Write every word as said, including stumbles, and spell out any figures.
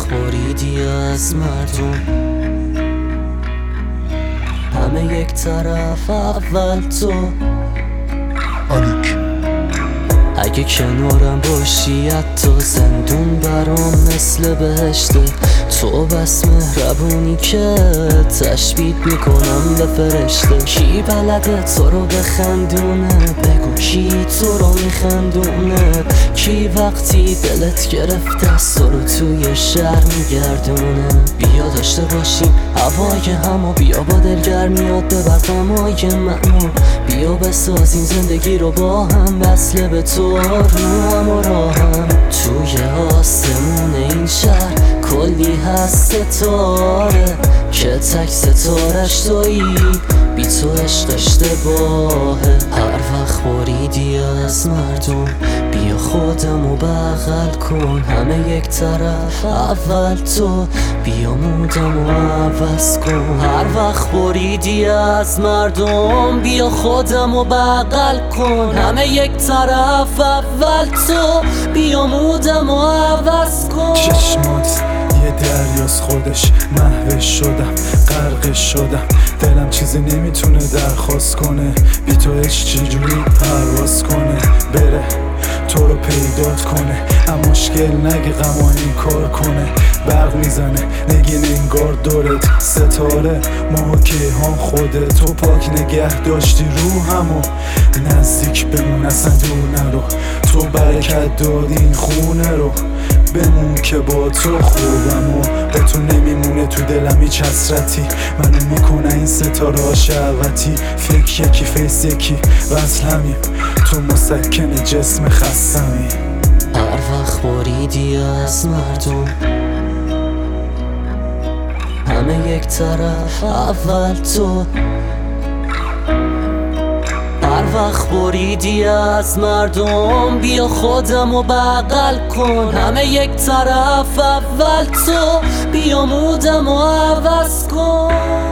وقت بریدی از مردم، همه یک طرف اول تو. آلیک اگه کنارم باشی حتی زندون برام مثل بهشته. تو بس مهربونی که تشبیه میکنم به فرشته. کی بلده تو رو بخندونه؟ بگو کی تو رو میخندونه؟ کی وقتی دلت گرفته است تو رو توی شهر میگردونه؟ بیا داشته باشیم هوای همو، بیا با دلگرمیات ببر غمای منو. بیا بسازیم زندگی رو با هم، وصله به تو آروم و راهم. توی آسمون این شهر کلی هست ستاره که تک ستارش تویی، بی تو عشق اشتباهه. هر وقت بریدی از مردم، بیا خودمو بغل کن، همه یک طرف اول تو. بیا مودمو عوض کن. هر وقت بریدی از مردم، بیا خودمو بغل کن، همه یک طرف اول تو. بیا مودمو عوض کن. چشمات یه دریاست خودش، محوش شدم غرقش شدم. دلم چیزی نمیتونه درخواست کنه، بی تو عشق چجوری پرواز کنه؟ بره تو رو پیدات کنه، اما مشکل نگه غما این کار کنه. برق میزنه نگین انگار دورت ستاره، ما کیهان خوده تو پاک نگه داشتی روحمو. نزدیک بمون اصلا دور نرو، تو برکت دادی این خونه رو. بمون که با تو خوبم و با تو نمیمونه تو دلم هیچ حسرتی. منو میکنه این ستاره شهوتی، فکر یکی فیس یکی وصل همیم، تو مسکن جسم خستمی. هر وقت بریدی از مردم، همه یک طرف اول تو. هر وقت بریدی از مردم، بیا خودمو بغل کن، همه یک طرف اول تو. بیا مودمو عوض کن.